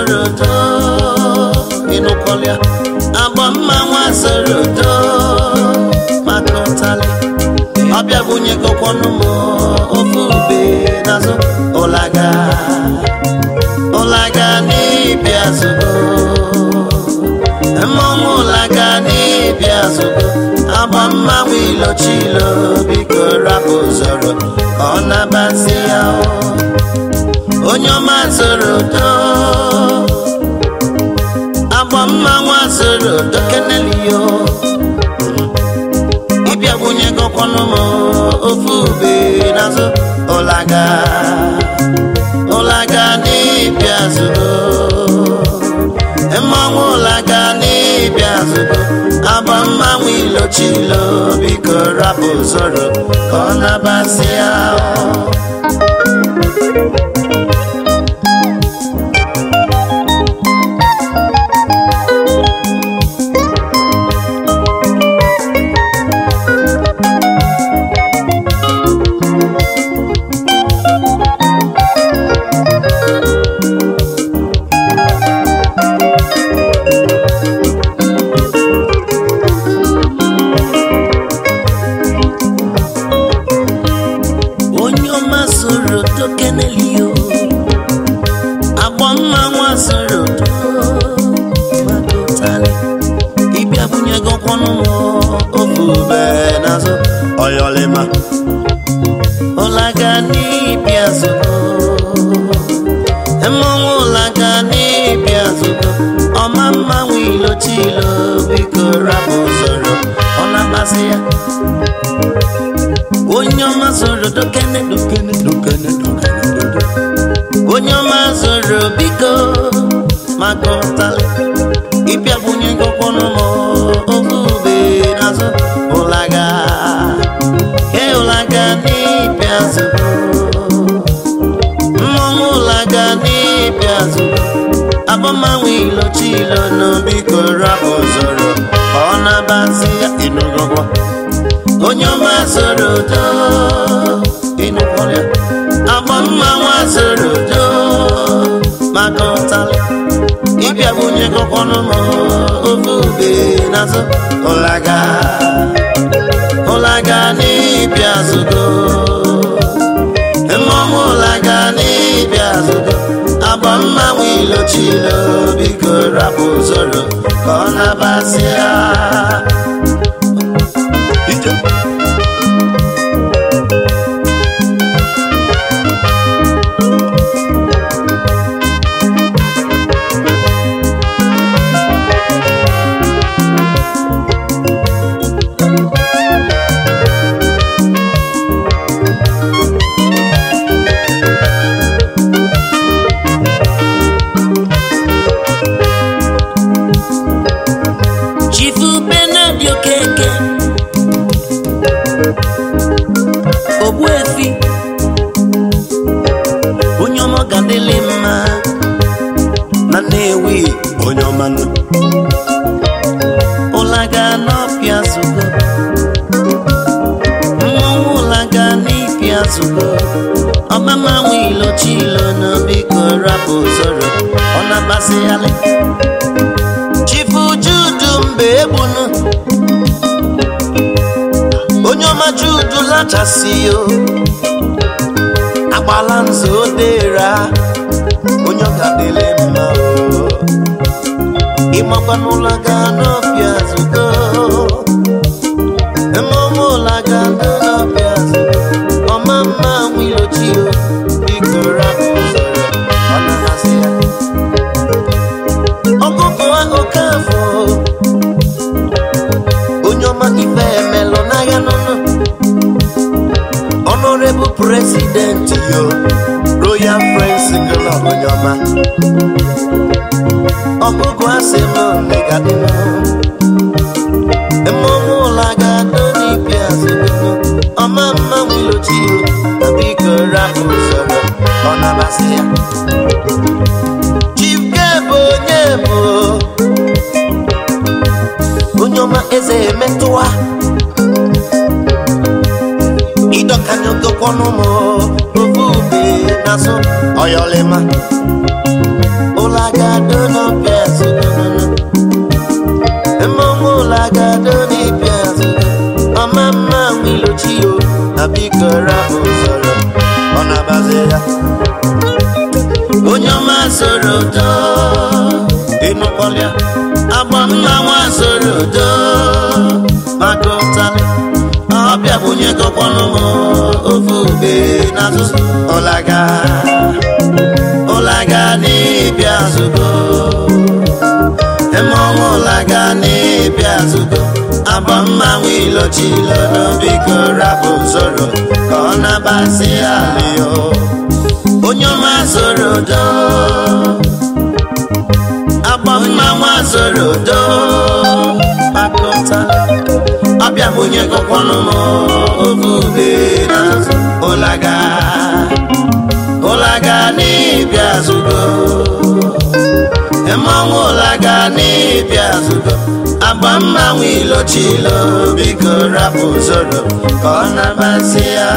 zorodo inukolia abamma nwa zorodo makotali abia bunye kokwonu mo ofube nazo olaga ni biazugo emongo olaga ni biazugo abamma wilo chilo biko rapo zoro ona basia onyoma zorodo abamma nwa zorodo kenelio ibia bunye kokwonu mo ofube nazo olaga ni biazugo emongo olaga ni biazugo abamma wilo chilo biko rapo zoro ona basia olaga ni biazugo emongo olaga ni biazugo omamma wilo chilo biko rapo zoro ona basia onyoma zoro dokene onyoma zoro biko makotale ibia bunye kokono mo ofube nazo olaga ni biazugo mmongo olaga ni biazugo abamma wilo chilo no biko rapo zoro ona basia inugogo onyoma zorodo inukolia abamma nwa zorodo makotale ibia bunye kokono mo ofube nazo olaga ni biazugo emongo olaga ni biazugo abamma wilo chilo biko rapo zoro kona basia Obuefi onyomo gandelema na newi onyomanu olaga no piazugo olaga ni piazugo omama wilo chilo no biko rapo zoro ona basiale chifu judu mbebunu onyoma judu lachasio agbalanzo dera onyoga delema imagbanulaga no piazugo emomola no piazugo omama wilo chio bikora ona nasia okoko okafo onyoma ife melona ya no Honorable President yo Royal Friends Girl onyoma okoko asemo negadino emomola ga no ni piazugo omama wilo chio bikora ona basia Nyebo onyoma eze metua idokanyo gokonomo obube naso oyolema olaga biko rapụ zoro ọ na-abazi ya onye ọma zoro do ịnụkọlịa agba mmanwụ zoro do maka ụtalị ọbịa bunye gọkwanụ m ofe ube n'azụzụ ụlaga n'ịbịa zụgo emeọnwa ụlaga n'ịbịa zụgo agba mmanwụ ilochilo n'obiko rapụ zoro ka ọ na-abasị alịo onye ọma zoro do agba mmanwụ zoro do maka ụtalị ọbịa bunye gọkwanụ m ofe ube n'azụ ụlaga n'ịbịa zụgo emeọnwa ụlaga n'ịbịa zụgo agba mmanwụ ilochilo biko rapụ zoro ka ọ na-amasị ya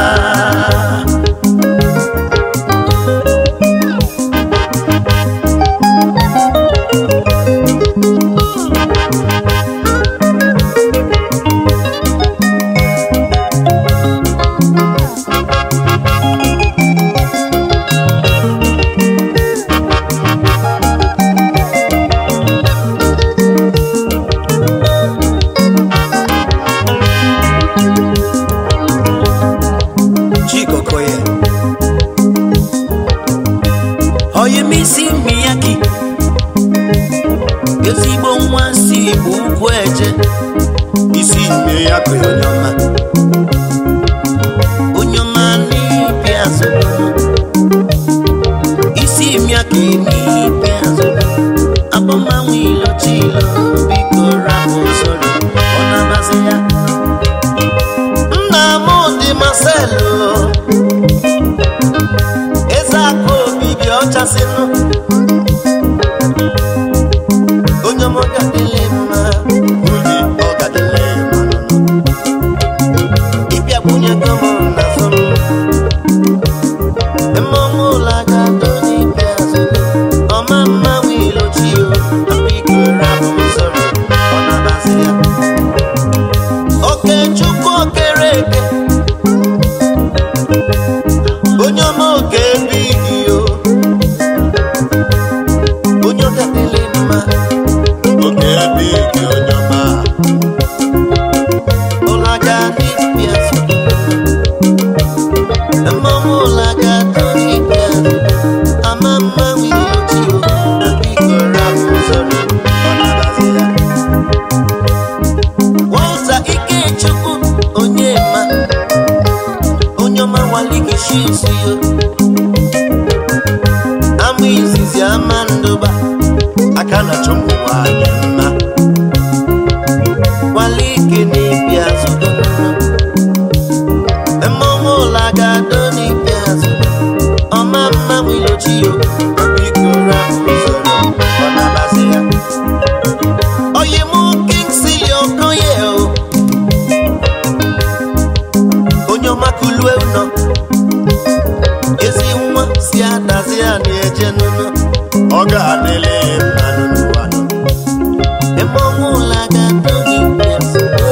oyemisi miyaki ezigbo nwa si bụ ugwu eje isi ime ya ka onye ọma n'ịbịa zụgo isi ime ya ka n'ịbịa zụgo abọmanwụ ilochilo biko rapụ zoro ọ na-amasị ya nna m dị Marcelo ọchasịnụ onye ọma gadele mma nwunye ọ gadele mma ịbịa bunye gọmọ na zọm emeọnwa ụlaga do n'ịbịa zụgo ọma mmanwụ ilochio biko rapụ zoro ọ na-amasị ya Okechukwu okere eke onye ọma oke ebighị o ama izizi ama ndụba aka na chọmụ nwanyị mma wali ike n'ịbịa zụgo emeọnwa ụlaga do n'ịbịa zụgo ọma mmanwụ ilochio biko rapụ zoro ọ na-amasị ya oyimụ Kingsley Okoye onye ọma kulue ụnọ ezi nwa si adazi ya na-eje n'ụlọ ọ ga-adịle mma n'ụwa emeọnwa ụlaga do n'ịbịa zụgo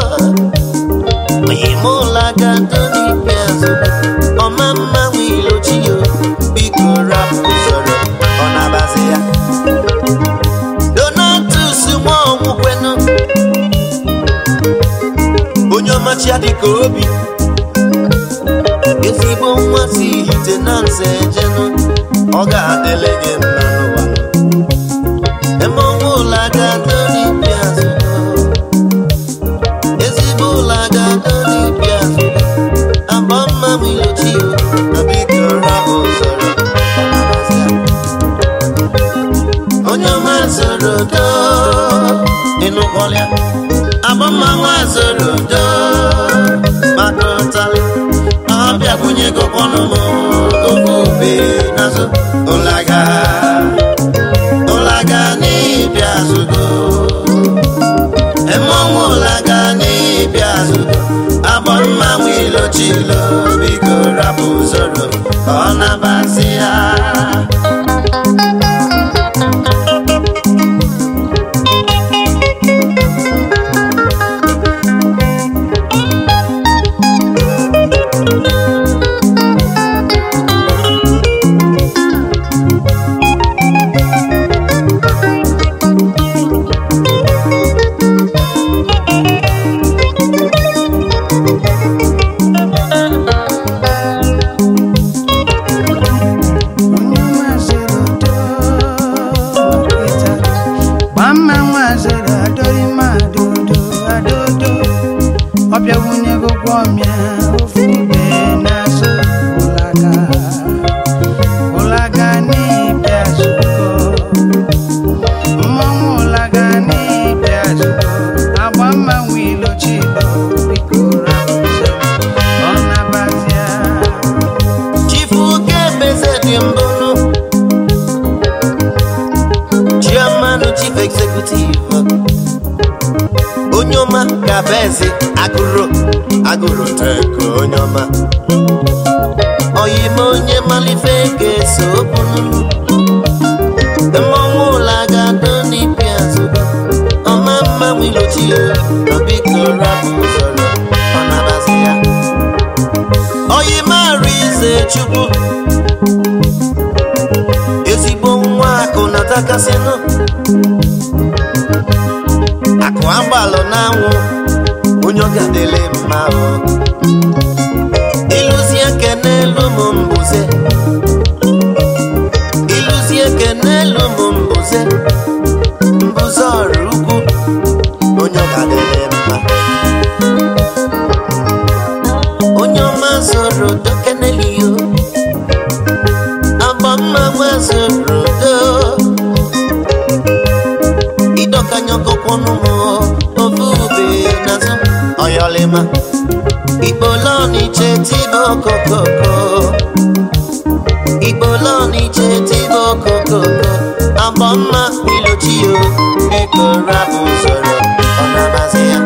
oyimụ ụlaga do n'ịbịa zụgo ọma mmanwụ ilochio biko rapụ zoro ọ na-amasị ya Donatus nwa ọnwụkwenụ onye ọmachi adịka obi ezigbo nwa si ite na nze ejenụ ọ ga-adịle gị mma n'ụwa emeọnwa ụlaga do n'ịbịa zụgo ezigbo ụlaga do n'ịbịa zụgo agba mmanwụ ilochio biko rapụ zoro ọ na-amasị ya onye ọma zoro do ịnụkọlịa agba mmanwụ zoro do maka ụtalị ọbịa bunye gọkwanụ m ofe ube n'azụ ụlaga n'ịbịa zụgo emeọnwa ụlaga n'ịbịa zụgo agba mmanwụ ilochilo biko rapụ zoro ka ọ na-amasị ya chief executive Onyoma Kabezi Agụrụ teko Onyoma Oyimo onye malife ga-eso okwu Mmanwụ ụlaga doni piazụ Ọma mma wilochi Nobiko rapu zoro Ọnabasị ya Oyimo Arize Chukwu Ezigbo nwa akụ natakasịnụ Akụ agbalụ n'anwụ Onye ọgadele mma Iluzie kenelu mumbuze Iluzie kenelu mumbuze Mbuze ọrụ ukwu Onye ọgadele mma Onye ọma zoro dokeneliyo Abamma wazoro do Idokanyoko kwọnụmụ Ofube nazo Oyolema Iboloni chetibo kokoko Iboloni chetibo kokoko Abamma wilochiyo Biko rapu zoro Ọnabasị ya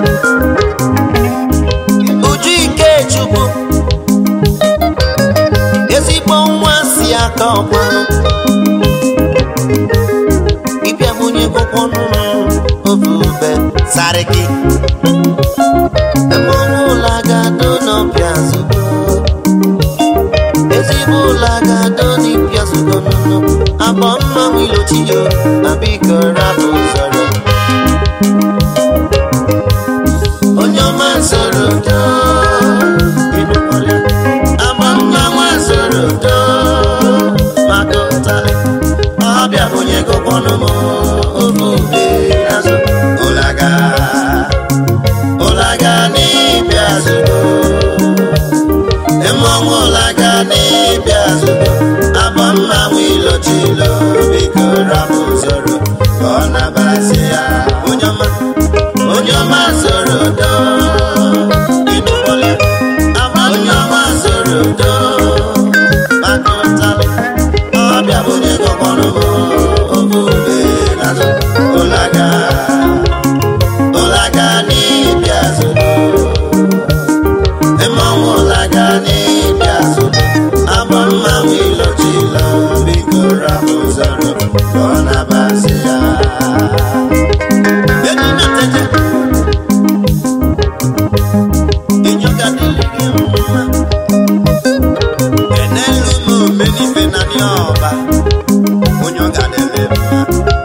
Uju Ikechukwu Ezigbo nwa si aka ọkwanụ Ịbịa bunye kwọnụ Ofube Sariki Mmanwụ ụlaga dono piazụgo Ezigbo ụlaga doni piazụgo nụnụ Abamma wilochiyo Biko rapu zoro Onye ọma zoro do Abamma nwa zoro do Maka ụtalị Ọbịa bunye kwọnụ Ofube azụ Ụlaga n'ịbịa zụgo Mmanwụ ụlaga n'ịbịa zụgo Abamma wilochilo Biko rapu zoro Ọnabasị ya Onye ọma zoro do Onye ọma zoro do Maka ụtalị Ọbịa bunye kwọnụ Ofube azụ Ụlaga n'ịbịa zụgo Mmanwụ ụlaga n'ịbịa zụgo Abamma wilochilo Biko rapu zoro Ọnabasị ya Edinateje Inyoga dịlịghị mma Enelu menife na ndị ọba Onye ọgadele mma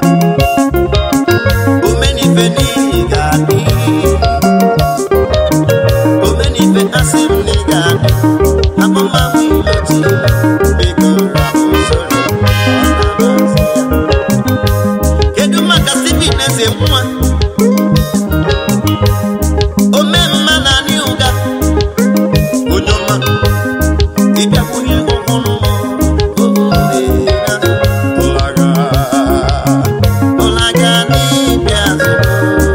Omenife n'ihi ga-adị Omenife asị m n'i ga-adị Abamma wilochilo Biko rapu zoro Ọnabasị ya Kedu maka Stephen Eze nwa Ome mma na anyị ụga Onye ọma Ịbịa kwunye ọkwụnụ Ụlaga n'ịbịa zụgo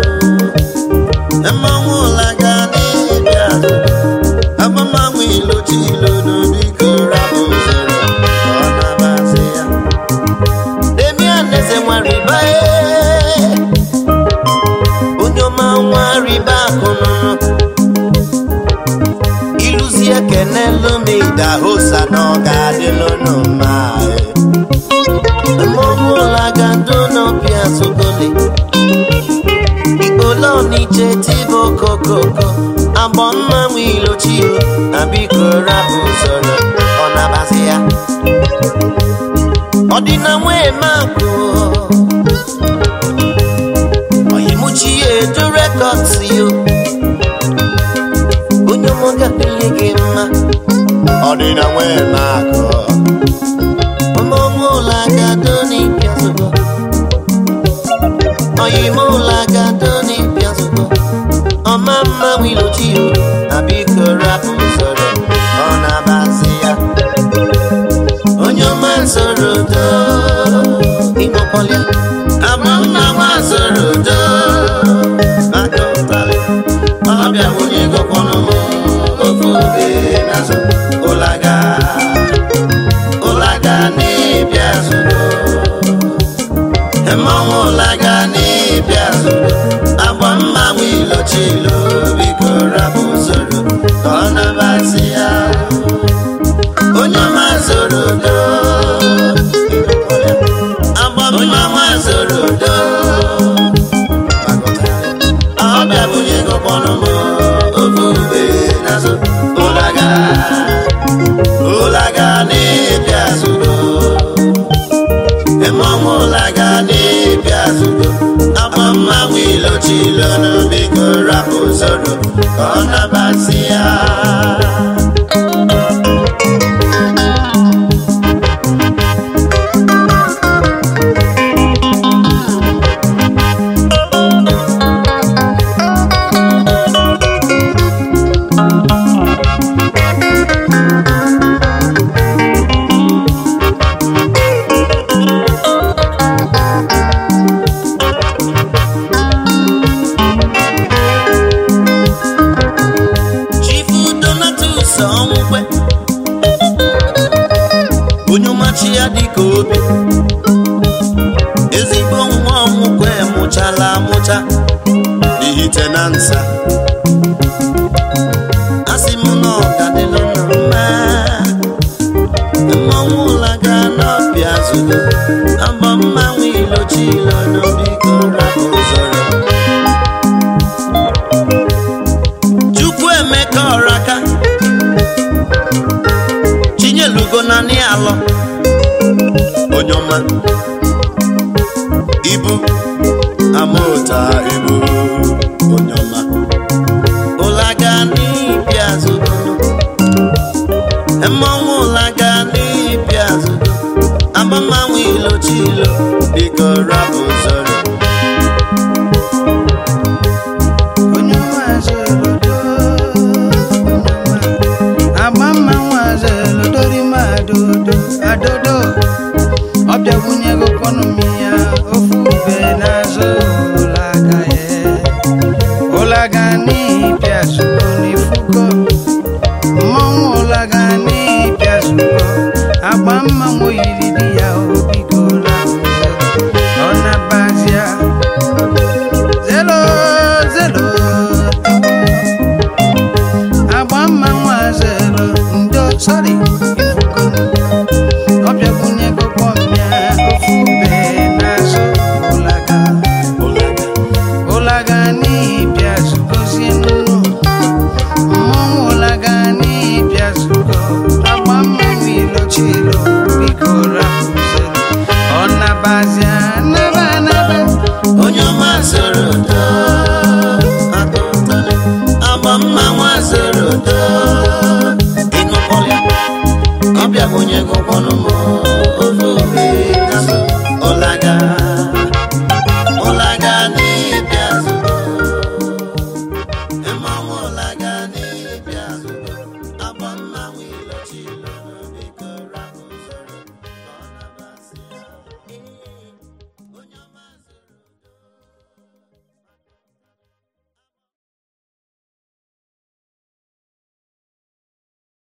Mmanwụ ụlaga n'ịbịa zụgo Abamma wilochilo Biko rapu zoro Ọnabasị ya Demian Eze nwa riba Onye ọma nwa riba akụnụnụ Iluzie kenelu Mida hosa n'ọgadịlụ n'ụma Mmanwụ ụlaga dono piazụgole Iboloni chetibo kokoko Abamma wilochiyo Biko rapu zoro Ọnabasị ya Ọdịna nwee makụ Oyimuchi edo records yo Onye ọmọga dịlịghị mma Ọdịna nwee makụ Mmanwụ ụlaga doni piazụgo Oyimo ụlaga doni piazụgo Ọma mma wilochiyo Biko rapu zoro Ọnabasị ya Onye ọma zoro do Inokwalia Abamma nwa zoro do Maka ụtalị Ọbịa bunye kwọnụ Ofube nazụ Ụlaga n'ịbịa zụgo Mmanwụ ụlaga n'ịbịa zuru agba mmanwụ ilochilo biko rapụ zoro ka ọ nabasị ya onye ọma zoro do agba mmanwụ zoro do ọ bịabụnye gọkpọrọ m ofe ube n'azụ ụlaga n'ịbịa zuru mmanwụ ụlaga n'ịbịa zuru agba mmanwụ ilochilo biko rapụ zoro ka ọ nabasị ya onye ọmachi ya dịka obi ezigbo nwa ọmụkwe mụchala amụcha n'ihite na nsa asị m na ọ ga-adịlụ na mma mmanwụ ụlaga n'ọbịa zuru agba mmanwụ ilochilo n'obiko rapụ zoro Chukwu Emeka Ọraka Chinyelugo na ni alọ onye ọma ibu amota ibu onye ọma ụlaga n'ịbịa zuru mmanwụ ụlaga n'ịbịa zuru agba mmanwụ ilochilo biko rapụ zoro onye ọma zoro do agba mmanwụ zoro dori ma adodo ọbịa bunye gọkọnọmi ya ofu ube n'azụ ụlaga n'ịbịa zuru n'ifugo mmanwụ ụlaga n'ịbịa zuru agba mmanwụ yiri di ya obiko ọ nabazia zelo agba mmanwụ zelo ndo sorry ifugo ọbịa bunye gọkọnọmi ofu ube n'azụ ụlaga n'ịbịa zugozie n'ụlọ mmanwụ ụlaga n'ịbịa zugo agba mmanwụ ilochilo biko rapụ zoro ọ nabazia naba onye ọma zoro do